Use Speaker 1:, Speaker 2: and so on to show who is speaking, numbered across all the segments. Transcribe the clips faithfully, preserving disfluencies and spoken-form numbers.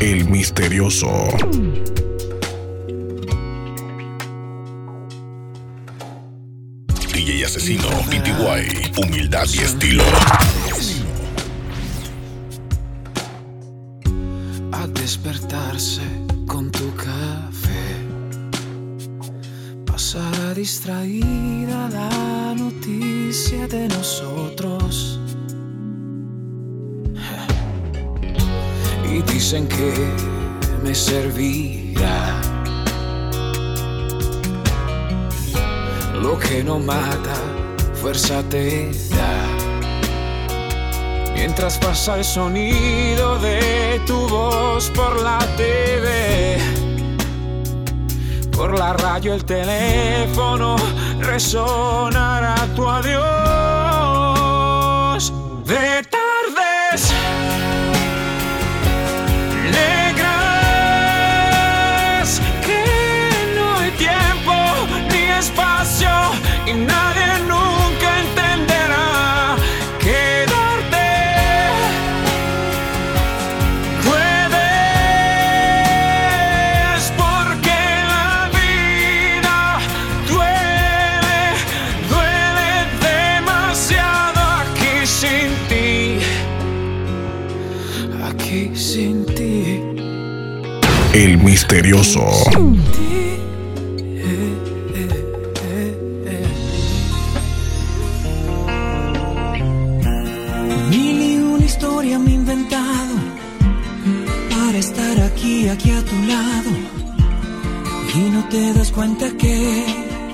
Speaker 1: El misterioso. D J Asesino, P T Y, humildad y estilo.
Speaker 2: A despertarse con tu café, pasará distraída la noticia de nosotros. Y dicen que me servirá lo que no mata, fuerza te da. Mientras pasa el sonido de tu voz por la T V, por la radio el teléfono resonará tu adiós. De tardes negras que no hay tiempo ni espacio y nadie nunca entenderá. Quedarte puedes porque la vida duele, duele demasiado aquí sin ti, aquí sin ti.
Speaker 1: El misterioso.
Speaker 3: Mil y una historia me he inventado para estar aquí, aquí a tu lado. Y no te das cuenta que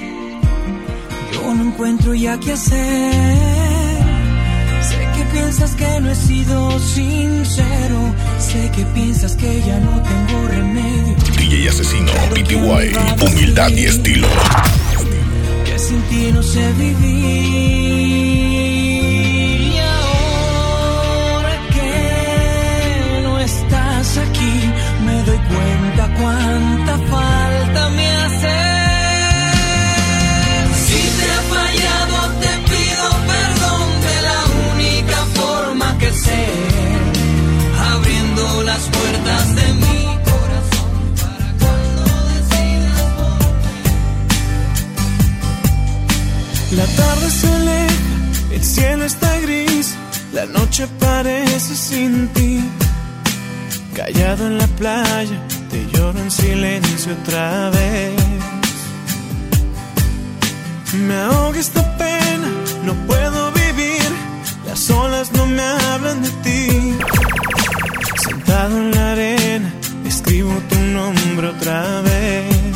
Speaker 3: yo no encuentro ya qué hacer. Sé que piensas que no he sido sincero. Sé que piensas que ya no tengo remedio.
Speaker 1: D J Asesino, P T Y, humildad y estilo.
Speaker 3: Que sin ti no sé vivir. Y ahora que no estás aquí, me doy cuenta cuánta falta me hace. Si te he fallado, te pido perdón de la única forma que sé, abriendo las puertas de mi corazón para cuando decidas volver. La tarde se aleja, el cielo está gris, la noche parece sin ti. Callado en la playa, te lloro en silencio otra vez. Me ahoga esta pena, no puedo vivir, las olas no me hablan de ti. Sentado en la arena, escribo tu nombre otra vez.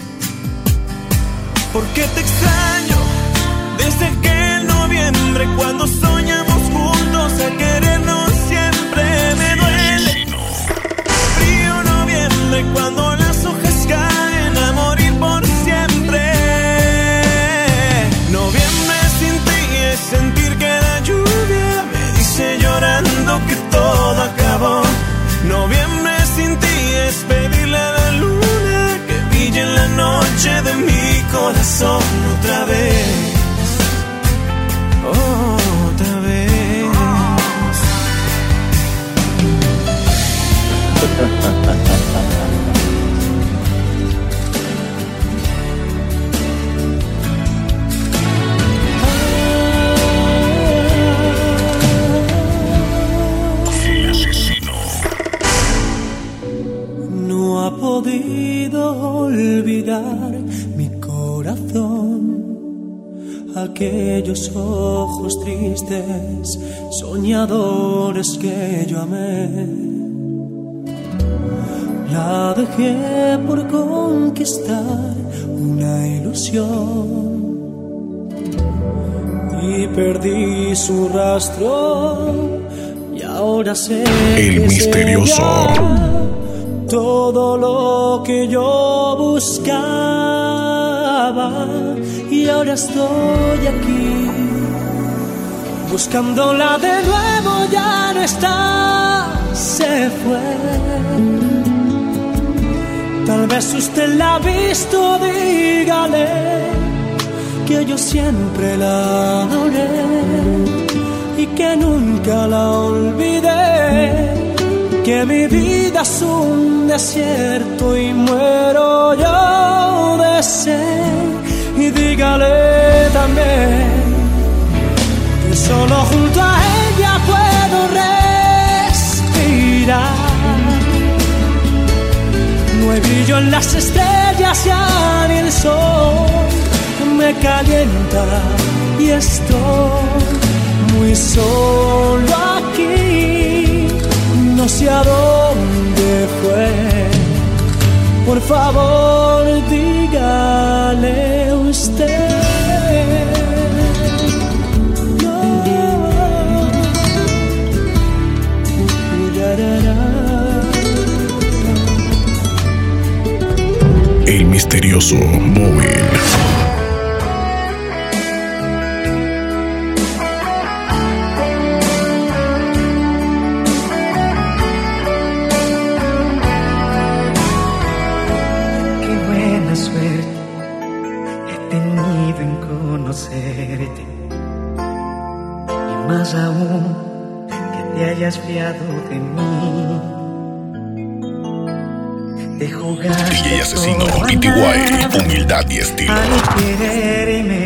Speaker 3: ¿Por qué te extraño? Desde aquel noviembre cuando soñamos juntos a querernos siempre. Me duele frío noviembre cuando las hojas caen a morir por siempre. Noviembre sin ti es sentir que la lluvia me dice llorando que todo acabó. Noviembre sin ti es pedirle a la luna que brille en la noche de mi corazón otra vez. Otra vez. No ha podido olvidar mi corazón aquellos ojos tristes, soñadores que yo amé. La dejé por conquistar una ilusión y perdí su rastro. Y ahora sé
Speaker 1: El
Speaker 3: que
Speaker 1: misterioso.
Speaker 3: será todo lo que yo buscaba. Y ahora estoy aquí buscándola de nuevo, ya no está, se fue. Tal vez usted la ha visto, dígale que yo siempre la adoré y que nunca la olvidé. que mi vida es un desierto y muero yo de sed. Y dígale también que solo junto a ella puedo respirar. No hay brillo en las estrellas, ya ni el sol me calienta y estoy muy solo aquí. No sé a dónde fue. Por favor, dígale usted. No.
Speaker 1: El misterioso móvil.
Speaker 4: Y más aún que te hayas fiado de mí, de jugar
Speaker 1: D J Asesino, P T Y, humildad y estilo.
Speaker 4: al quererme,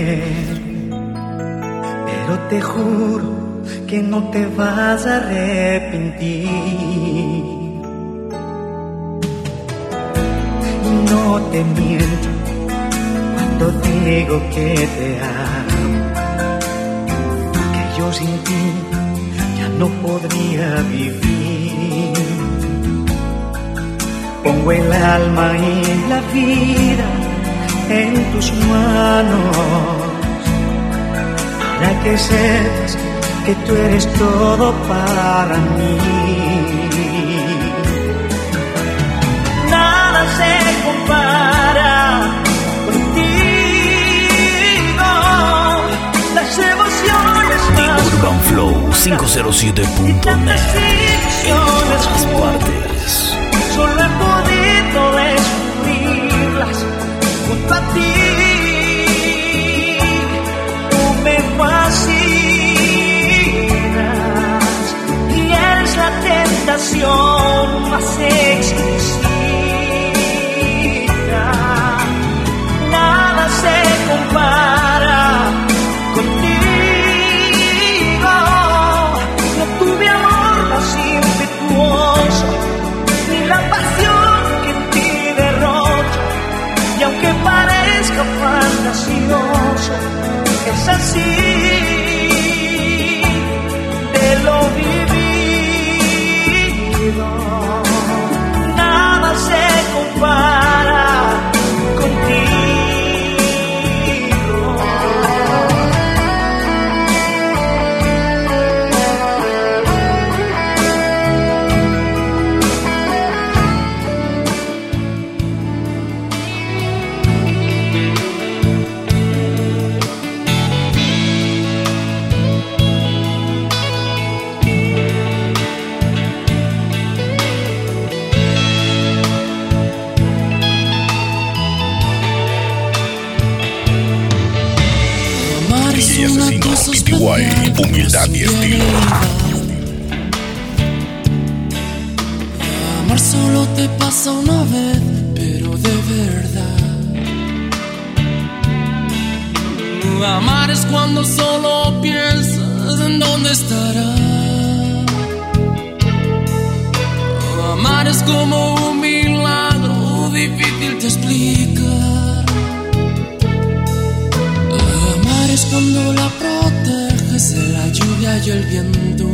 Speaker 4: pero te juro que no te vas a arrepentir. Y no te miento cuando digo que te amo, que yo sin ti ya no podría vivir. Pongo el alma y la vida en tus manos, para que sepas que tú eres todo para mí. Nada se compara contigo, las emociones más
Speaker 5: Urban Flow quinientos siete punto net. En todas partes.
Speaker 4: Solo he podido descubrirlas junto a ti. Tú me fascinas y eres la tentación más exquisita. Nada se compara contigo. No tuve amor más impetuoso, ni la pasión que en ti derrocho. Y aunque parezca fantasioso, es así, de lo vivido. Nada se compara contigo.
Speaker 1: D J Asesino, P T Y, humildad y estilo.
Speaker 6: Amar solo te pasa una vez, pero de verdad. Amar es cuando solo piensas en dónde estará. Amar es como un milagro difícil de explicar. Amar es cuando la proteges de la lluvia y el viento.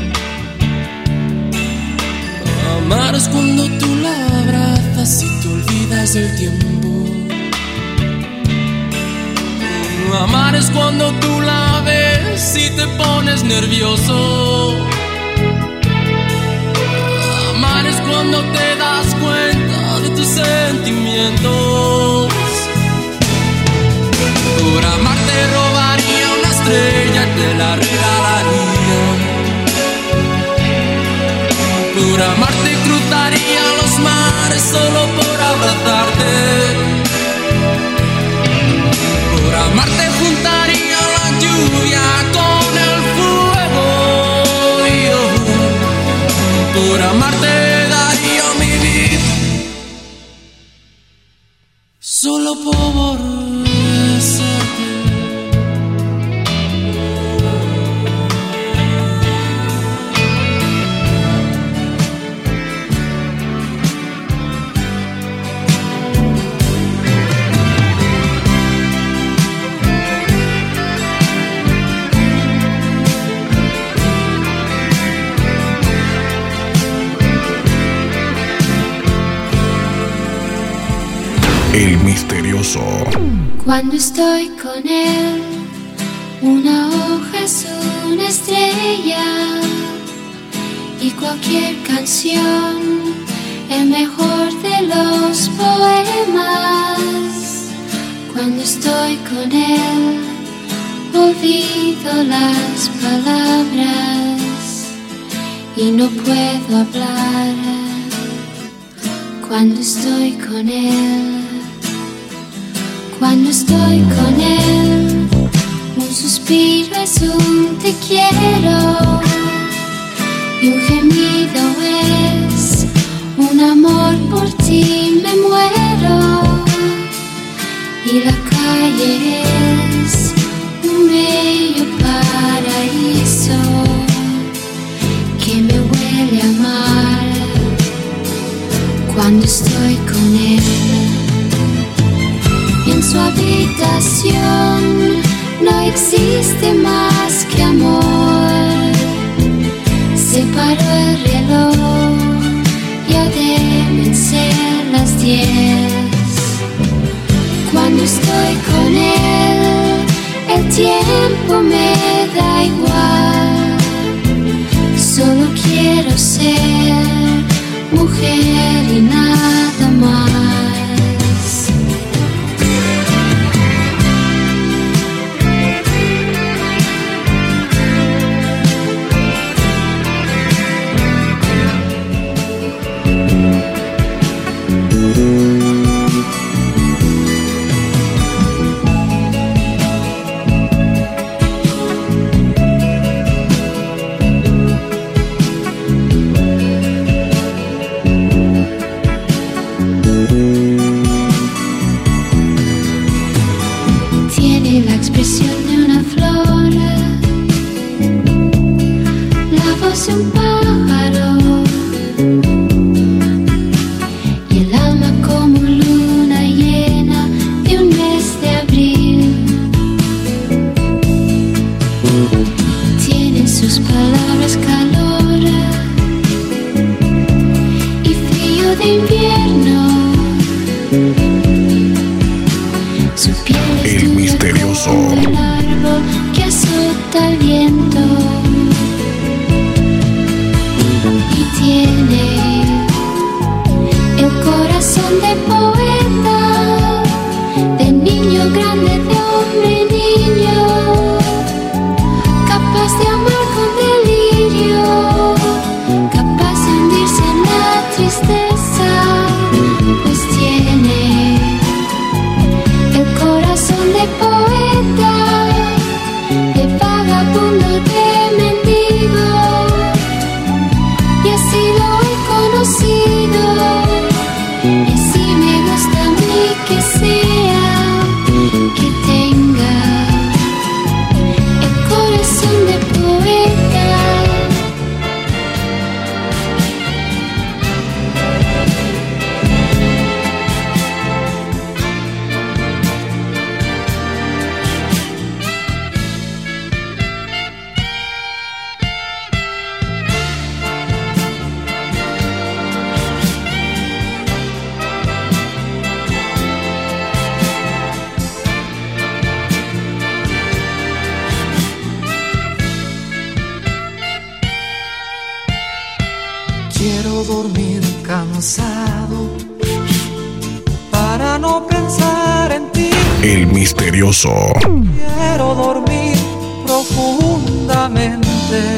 Speaker 6: Amar es cuando tú la abrazas y te olvidas del tiempo. Amar es cuando tú la ves y te pones nervioso. Amar es cuando te das cuenta de tus sentimientos. Por amar te robaría una estrella y te la regalaría. Por amarte cruzaría los mares solo por abrazarte. Por amarte juntaría la lluvia con el fuego. Y yo, por amarte
Speaker 1: misterioso.
Speaker 7: Cuando estoy con él, una hoja es una estrella y cualquier canción el mejor de los poemas. Cuando estoy con él, olvido las palabras y no puedo hablar. Cuando estoy con él, cuando estoy con él, un suspiro es un te quiero y un gemido es un amor por ti me muero. Y la calle es un bello paraíso que me huele a mar cuando estoy con él. En su habitación no existe más que amor. Se paró el reloj, ya deben ser las diez. Cuando estoy con él, el tiempo me da igual. Solo quiero ser mujer y nada más. Un pájaro y el alma como luna llena de un mes de abril. Tienen sus palabras calor y frío de invierno. Su piel es
Speaker 1: el misterioso
Speaker 7: como el árbol que azota el viento. Tiene el corazón de poeta, de niño grande, de hombre niño, capaz de amar con delirio, capaz de hundirse en la tristeza, pues tiene el corazón de poeta, de vagabundo, de mendigo. Y así lo he conocido, y así me gusta a mí que sea, que tenga el corazón de poeta.
Speaker 3: Quiero dormir cansado para no pensar en ti.
Speaker 1: El misterioso.
Speaker 3: Quiero dormir profundamente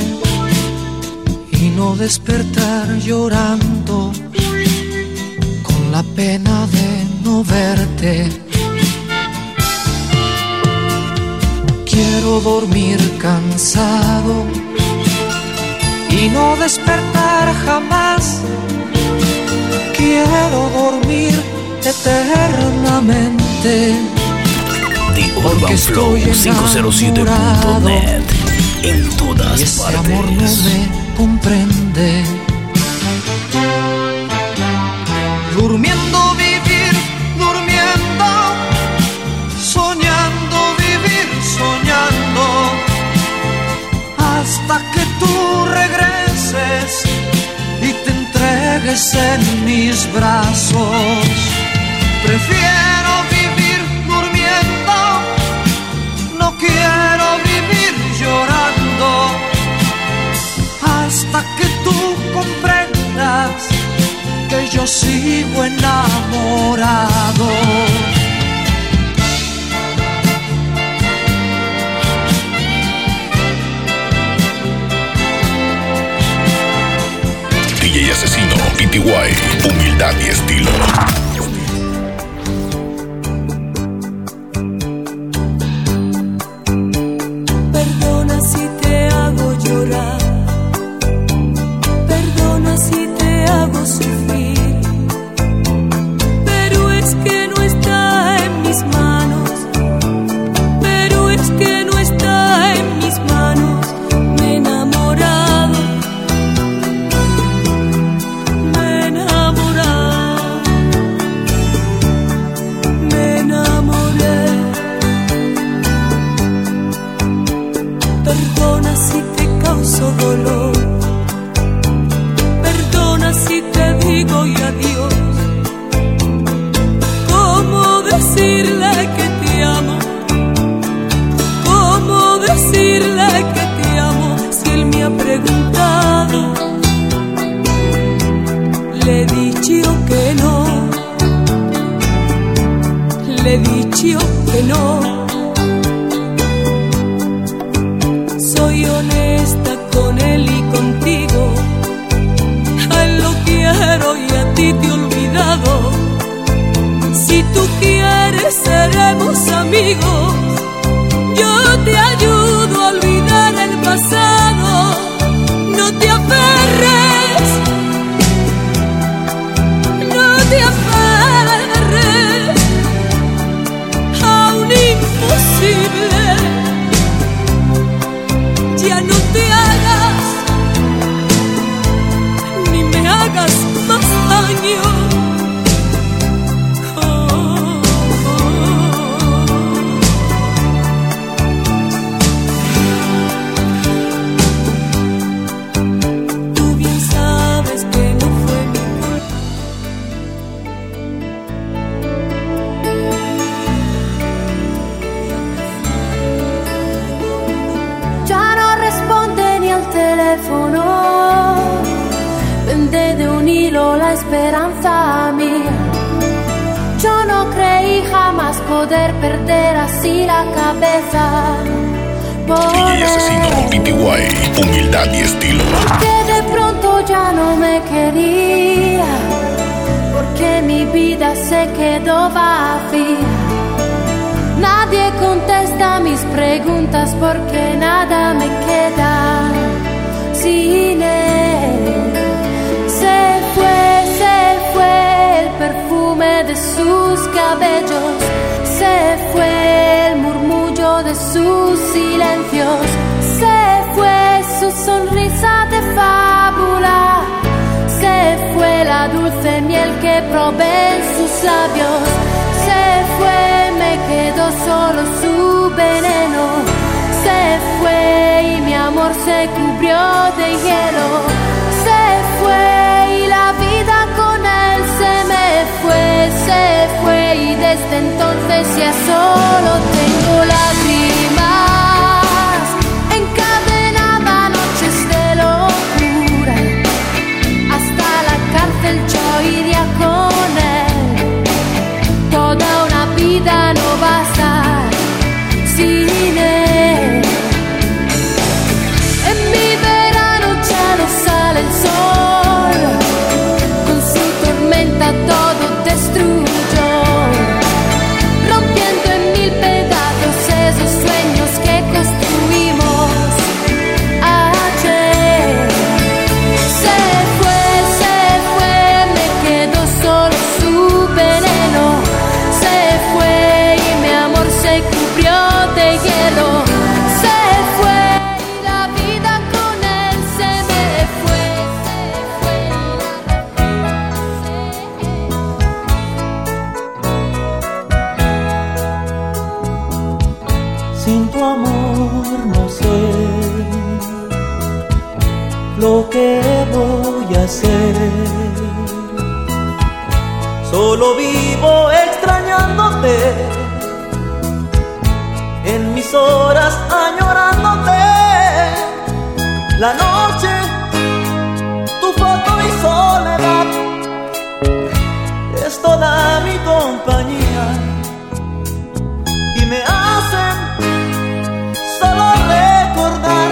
Speaker 3: y no despertar llorando con la pena de no verte. Quiero dormir cansado y no despertar jamás. Quiero dormir eternamente.
Speaker 5: The Urban Flow cinco cero siete punto net. En todas
Speaker 3: y ese
Speaker 5: partes.
Speaker 3: Amor no me comprende. Durmiendo vivir, durmiendo, soñando vivir, soñando, hasta que tú regreses y te entregues en mis brazos. Prefiero vivir durmiendo, no quiero vivir llorando, hasta que tú comprendas que yo sigo enamorado.
Speaker 1: D J Asesino, P T Y, humildad y estilo.
Speaker 8: Perdona si te hago llorar, perdona si te hago sufrir, pero es que no está en mis manos, pero es que no está en mis manos. Me he enamorado, me he enamorado, me enamoré. Perdona si te causo dolor, perdona si te digo y adiós. ¿Cómo decirle que te amo? ¿Cómo decirle que te amo si él me ha preguntado? Le he dicho que no, le he dicho que no. Soy honesta con él y contigo, a él lo quiero y a ti te he olvidado. Si tú quieres seremos amigos, yo te ayudo a olvidar el pasado. No te aferres, no te aferres a un imposible. Ya no te hagas, ni me hagas más daño. Oh, oh, oh. Tú bien sabes que no fue mi culpa.
Speaker 7: Ya no responde ni al teléfono, pende de un hilo la esperanza mía. Yo no creí jamás poder perder así la cabeza por
Speaker 1: D J Asesino, P T Y, humildad y estilo.
Speaker 7: porque de pronto ya no me quería, porque mi vida se quedó vacía. Nadie contesta mis preguntas porque nada me queda sin él. Se fue, se fue el perfume de sus cabellos, se fue el murmullo de sus silencios, se fue su sonrisa de fábula, se fue la dulce miel que probé en sus labios. Se fue, me quedó solo su veneno. Se fue y mi amor se cubrió de hielo. Se fue y la vida con él se me fue. Se fue y desde entonces ya solo tengo lágrimas encadenadas, noches de locura. Hasta la cárcel yo iría con él. Toda una vida no basta sin él. En mi verano ya no sale el sol, con su tormenta todo destruyó, rompiendo en mil pedazos esos sueños que construimos ayer. Se fue, se fue, me quedó solo su veneno. Se fue y mi amor se cubrió de hielo. Se fue y la vida con él se me fue.
Speaker 4: Sin tu amor no sé lo que voy a hacer. solo vivo extrañándote, en mis horas añorándote. La noche, tu foto y soledad es toda mi compañía y me hacen solo recordar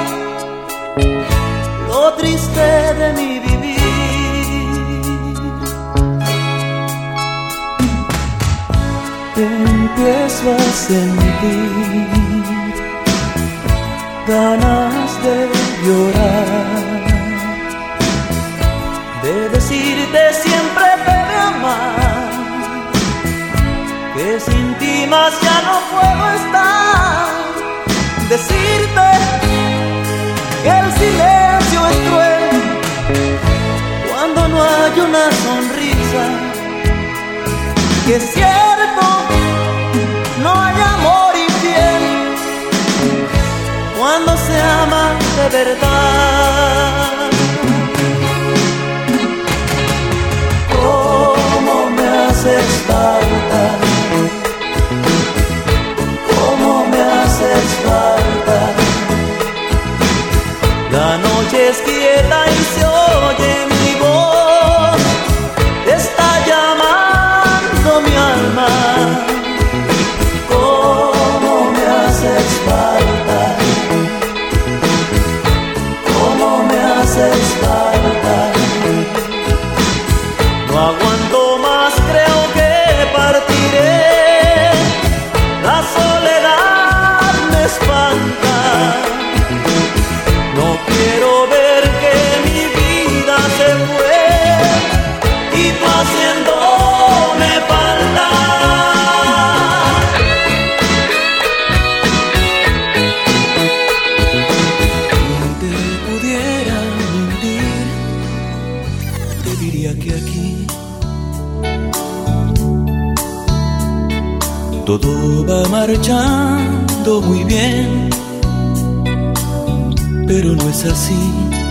Speaker 4: lo triste de mi vivir. Empiezo a sentir ganas de llorar, de decirte siempre te de amar, que sin ti más ya no puedo estar. Decirte que el silencio es cruel cuando no hay una sonrisa, que es cierto, no hay amor infiel cuando se ama de verdad. Cómo me haces falta, cómo me haces falta. La noche es quieta y se oye mi voz, está llamando mi alma. Cómo me haces falta, cómo me haces falta. No aguanto más, creo que partiré. La soledad me espanta. No quiero ver que mi vida se fue y tú haciéndome falta. Si te pudiera mentir, te diría que aquí todo va marchando muy bien, pero no es así.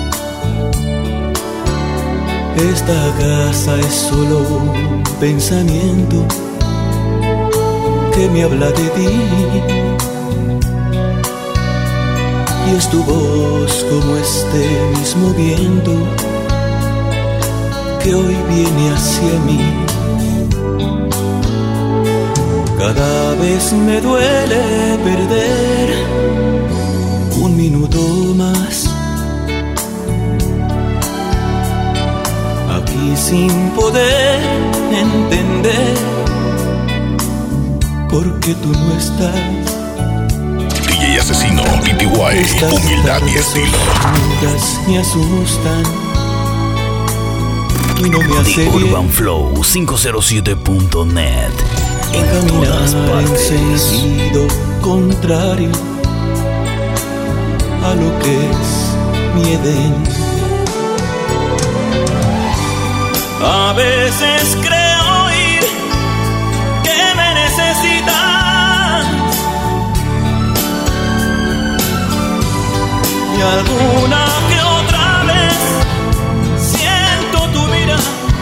Speaker 4: Esta casa es solo un pensamiento que me habla de ti, y es tu voz como este mismo viento que hoy viene hacia mí. Cada vez me duele perder un minuto más aquí sin poder entender por qué tú no estás.
Speaker 1: D J Asesino, P T Y, humildad y estilo.
Speaker 4: Me asustan y no me hace
Speaker 5: The
Speaker 4: bien.
Speaker 5: Urban Flow quinientos siete punto net. En todas partes.
Speaker 4: En sentido contrario a lo que es mi Edén. A veces creo oír que me necesitas, y alguna que otra vez siento tu mirada.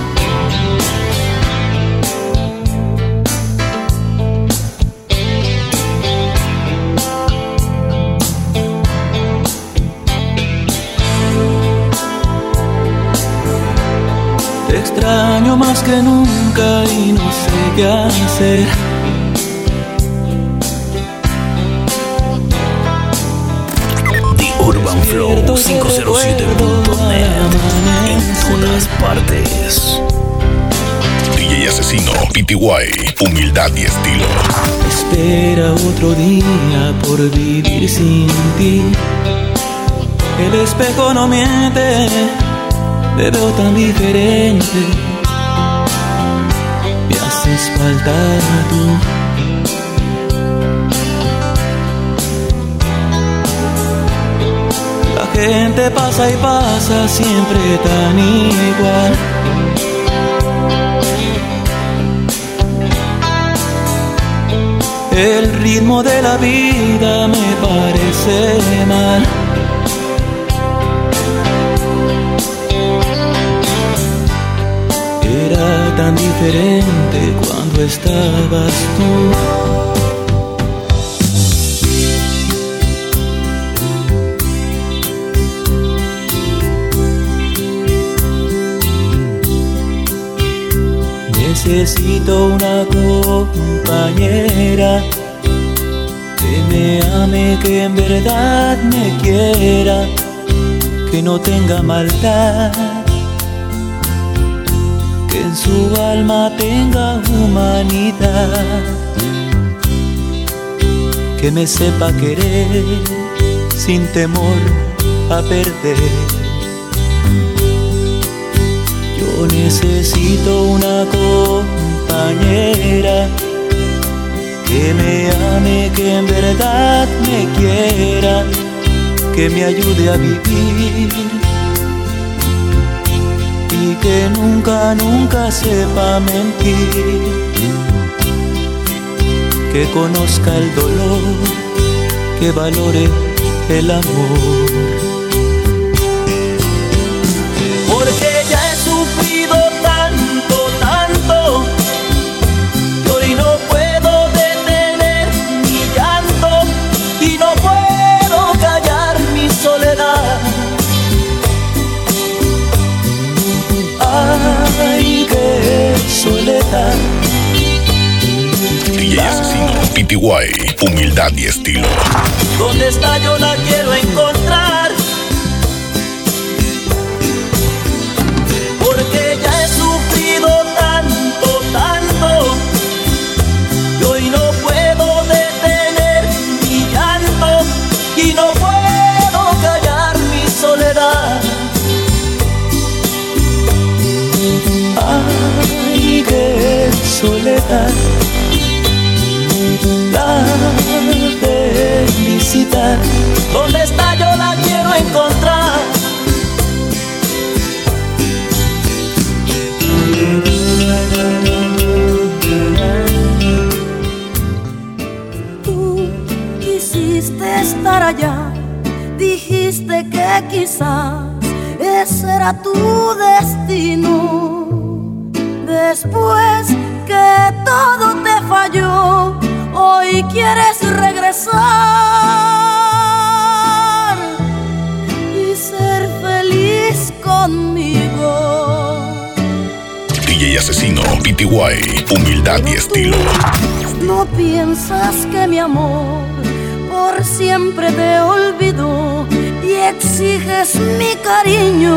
Speaker 4: Te extraño más que nunca y no sé qué hacer.
Speaker 5: The Urban Flow quinientos siete punto net. En todas partes.
Speaker 1: D J Asesino, P T Y, humildad y estilo.
Speaker 4: Espera otro día por vivir sin ti. El espejo no miente, te veo tan diferente. Me haces falta tú. La gente pasa y pasa siempre tan igual. El ritmo de la vida me parece mal. Era tan difícil
Speaker 3: diferente cuando estabas tú. Necesito una compañera que me ame, que en verdad me quiera, que no tenga maldad, que en su alma tenga humanidad, que me sepa querer sin temor a perder. Yo necesito una compañera que me ame, que en verdad me quiera, que me ayude a vivir y que nunca, nunca sepa mentir, que conozca el dolor, que valore el amor. Porque ya he sufrido tanto, tanto, que hoy no puedo detener mi llanto y no puedo callar mi soledad. Ay, qué soledad.
Speaker 1: D J Asesino, P T Y, humildad y estilo.
Speaker 3: ¿Dónde está? Yo la quiero encontrar. Porque ya he sufrido tanto, tanto, que hoy no puedo detener mi llanto y no puedo callar mi soledad. Ay, qué soledad. La felicidad, ¿dónde está? Yo la quiero encontrar.
Speaker 8: Tú quisiste estar allá, dijiste que quizás ese era tu destino. Después que todo te falló, hoy quieres regresar y ser feliz conmigo.
Speaker 1: D J Asesino, P T Y, humildad y estilo.
Speaker 8: No piensas que mi amor por siempre te olvidó y exiges mi cariño.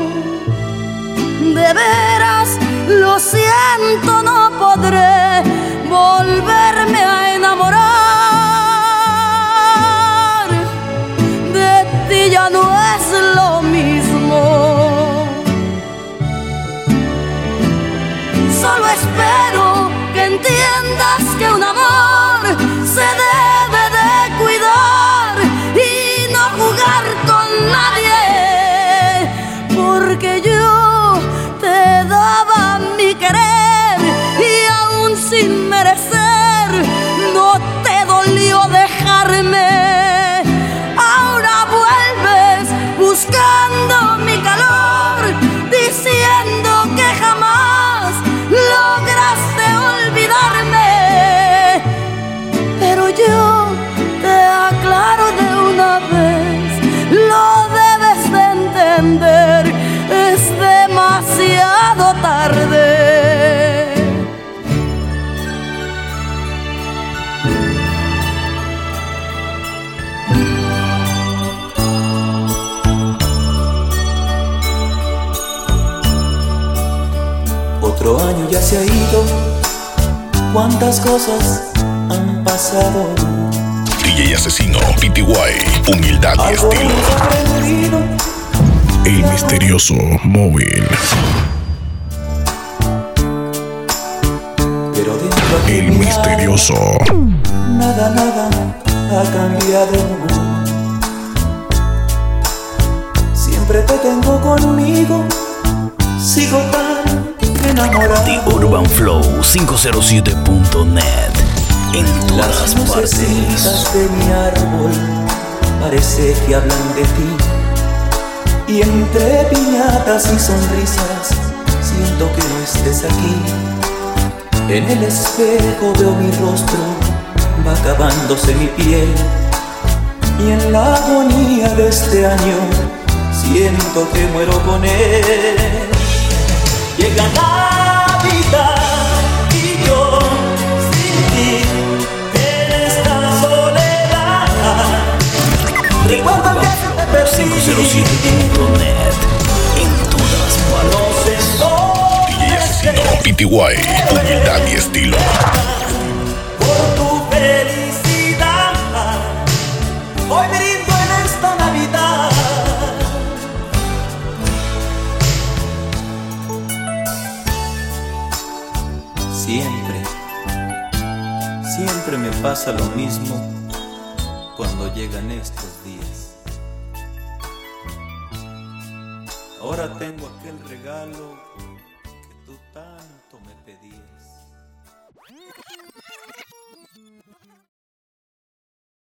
Speaker 8: De veras, lo siento, no podré volverme a enamorar. De ti ya no es lo mismo. Solo espero que entiendas que un amor se debe de cuidar y no jugar con nadie, porque yo te daba mi querer y aún sin merecer no te dolió dejarme. Ahora vuelves buscando mi calor, diciendo que jamás lograste olvidarme. Pero yo te aclaro de una vez, lo debes de entender, es demasiado tarde.
Speaker 3: Otro año ya se ha ido, cuántas cosas han pasado.
Speaker 1: D J Asesino, P T Y, humildad y
Speaker 3: Algo
Speaker 1: estilo.
Speaker 3: hemos aprendido.
Speaker 1: El misterioso móvil.
Speaker 3: Pero dentro de
Speaker 1: El
Speaker 3: mi
Speaker 1: misterioso.
Speaker 3: alma, nada, nada ha cambiado. Siempre te tengo conmigo, sigo tan enamorado.
Speaker 5: The Urban Flow quinientos siete punto net. En todas
Speaker 3: Las
Speaker 5: partes.
Speaker 3: lucecitas de mi árbol parece que hablan de ti. Y entre piñatas y sonrisas siento que no estés aquí. En el espejo veo mi rostro, va acabándose mi piel, y en la agonía de este año siento que muero con él. Llega Navidad y yo sin ti en esta soledad. Recuerdo que te perdí.
Speaker 5: cinco cero siete punto net en todas partes.
Speaker 1: D J Asesino P T Y, humildad y estilo.
Speaker 3: Por tu felicidad, hoy brindo en esta Navidad. Siempre, siempre me pasa lo mismo cuando llegan estos días. Ahora tengo aquel regalo